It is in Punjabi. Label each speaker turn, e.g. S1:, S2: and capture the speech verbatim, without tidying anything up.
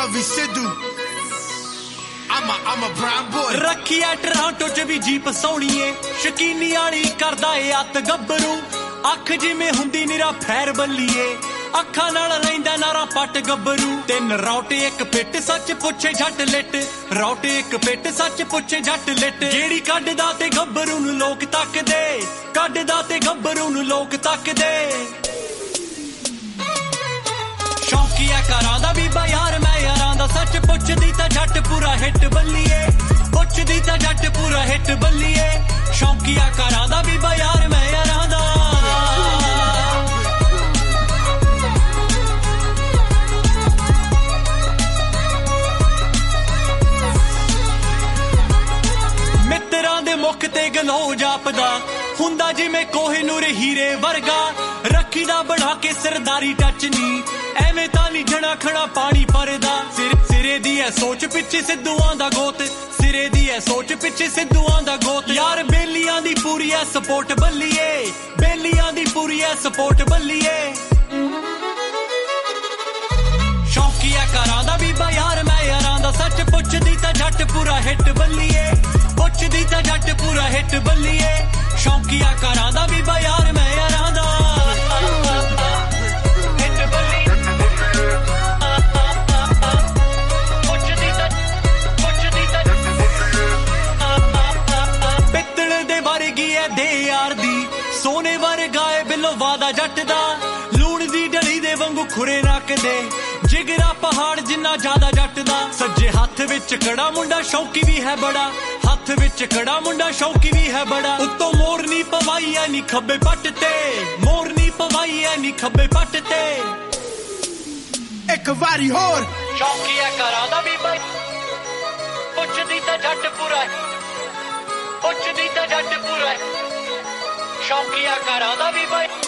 S1: Ravi Sidhu. I'm a, I'm a brown boy.
S2: ਰੱਖੀ ਐ ਟਰਾਂਟੋ ਚ ਵੀ ਜੀਪ ਸੋਹਣੀਏ ਸ਼ਕੀਨੀ ਵਾਲੀ ਕਰਦਾ ਏ ਅੱਤ ਗੱਭਰੂ ਅੱਖ ਜਿਵੇਂ ਹੁੰਦੀ ਨਿਰਾ ਫੈਰ ਬੱਲੀਏ ਅੱਖਾਂ ਨਾਲ ਲੈਂਦਾ ਨਾਰਾ ਪੱਟ ਗੱਭਰੂ ਤਿੰਨ ਰੌਟੇ ਇੱਕ ਪਿੱਟ ਸੱਚ ਪੁੱਛੇ ਜੱਟ ਲਿੱਟ ਰੌਟੇ ਇੱਕ ਪਿੱਟ ਸੱਚ ਪੁੱਛੇ ਜੱਟ ਲਿੱਟ ਜਿਹੜੀ ਕੱਢਦਾ ਤੇ ਗੱਭਰੂ ਨੂੰ ਲੋਕ ਤੱਕਦੇ ਕੱਢਦਾ ਤੇ ਗੱਭਰੂ ਨੂੰ ਲੋਕ ਤੱਕਦੇ ਸ਼ੌਂਕੀਆ ਘਰਾਂ ਦਾ ਬੀਬਾ ਯਾਰ ਮੈਂ ਯਾਰਾਂ ਦਾ ਸੱਚ ਪੁੱਛਦੀ ਤਾਂ ਜੱਟ ਪੂਰਾ ਹਿੱਟ ਬੱਲੀਏ ਪੁੱਛਦੀ ਤਾਂ ਜੱਟ ਪੂਰਾ ਹਿੱਟ ਬੱਲੀਏ ਸ਼ੌਂਕੀਆ ਘਰਾਂ ਦਾ ਬੀਬਾ ਯਾਰ ਮੈਂ ਯਾਰਾਂ ਦਾ ਮਿੱਤਰਾਂ ਦੇ ਮੁੱਖ ਤੇ ਗਲੋ ਜਾਪਦਾ ਹੁੰਦਾ ਜਿਵੇਂ ਕੋਹਿਨੂਰ ਹੀਰੇ ਵਰਗਾ ਰੱਖੀ ਦਾ ਬਣਾ ਕੇ ਸਰਦਾਰੀ ਟੱਚ ਨੀ ਐਵੇਂ ਤਾਂ ਨਹੀਂ ਜਣਾ ਖਣਾ ਪਾਣੀ ਪਰਦਾ ਸਿਰ ਸਿਰੇ ਦੀ ਐ ਸੋਚ ਪਿੱਛੇ ਸਿੱਧੂਆਂ ਦਾ ਗੋਤ ਸਿਰੇ ਦੀ ਐ ਸੋਚ ਪਿੱਛੇ ਸਿੱਧੂਆਂ ਦਾ ਗੋਤ ਯਾਰ ਬੇਲੀਆਂ ਦੀ ਪੂਰੀ ਐ ਸਪੋਰਟ ਬੱਲੀਏ ਬੇਲੀਆਂ ਦੀ ਪੂਰੀ ਐ ਸਪੋਰਟ ਬੱਲੀਏ ਸ਼ੌਂਕੀਆ ਘਰਾਂ ਦਾ ਬੀਬਾ ਯਾਰ ਮੈਂ ਯਾਰਾਂ ਦਾ ਸੱਚ ਪੁੱਛਦੀ ਤਾਂ ਜੱਟ ਪੂਰਾ ਹਿੱਟ ਬੱਲੀਏ ਪੁੱਛਦੀ ਤਾਂ ਜੱਟ ਪੂਰਾ ਹਿੱਟ ਬੱਲੀਏ ਸ਼ੌਂਕੀਆ ਘਰਾਂ ਦਾ ਬੀਬਾ ਯਾਰ ਮੈਂ ਯਾਰਾਂ ਦਾ ਸੋਨੇ ਵਰਗਾ ਏ ਬਿੱਲੋ ਵਾਦਾ ਜੱਟ ਦਾ ਲੂਣ ਦੀ ਡਲੀ ਦੇ ਵਾਂਗੂ ਖੁਰੇ ਰੱਖਦੇ ਜਿਗਰਾ ਪਹਾੜ ਜਿੰਨਾ ਜ਼ਿਆਦਾ ਜੱਟ ਦਾ ਸੱਜੇ ਹੱਥ ਵਿੱਚ ਕੜਾ ਮੁੰਡਾ ਸ਼ੌਂਕੀ ਵੀ ਹੈ ਬੜਾ ਹੱਥ ਵਿੱਚ ਕੜਾ ਮੁੰਡਾ ਸ਼ੌਂਕੀ ਵੀ ਹੈ ਬੜਾ ਉੱਤੋਂ ਮੋਰਨੀ ਪਵਾਈ ਐ ਨੀ ਖੱਬੇ ਪੱਟ ਤੇ ਮੋਰਨੀ ਪਵਾਈ ਐ ਨੀ ਖੱਬੇ ਪੱਟ ਤੇ
S1: ਇੱਕ ਵਾਰੀ ਹੋਰ
S2: ਸ਼ੌਂਕੀਆ ਘਰਾਂ ਦਾ ਵੀ ਬਾਈ ਪੁੱਛਦੀ ਤਾਂ ਜੱਟ ਪੂਰਾ ਪੁੱਛਦੀ ਤਾਂ ਜੱਟ ਪੂਰਾ ਸ਼ੌਂਕੀਆ ਘਰਾਂ ਦਾ ਵੀ ਬਾਈ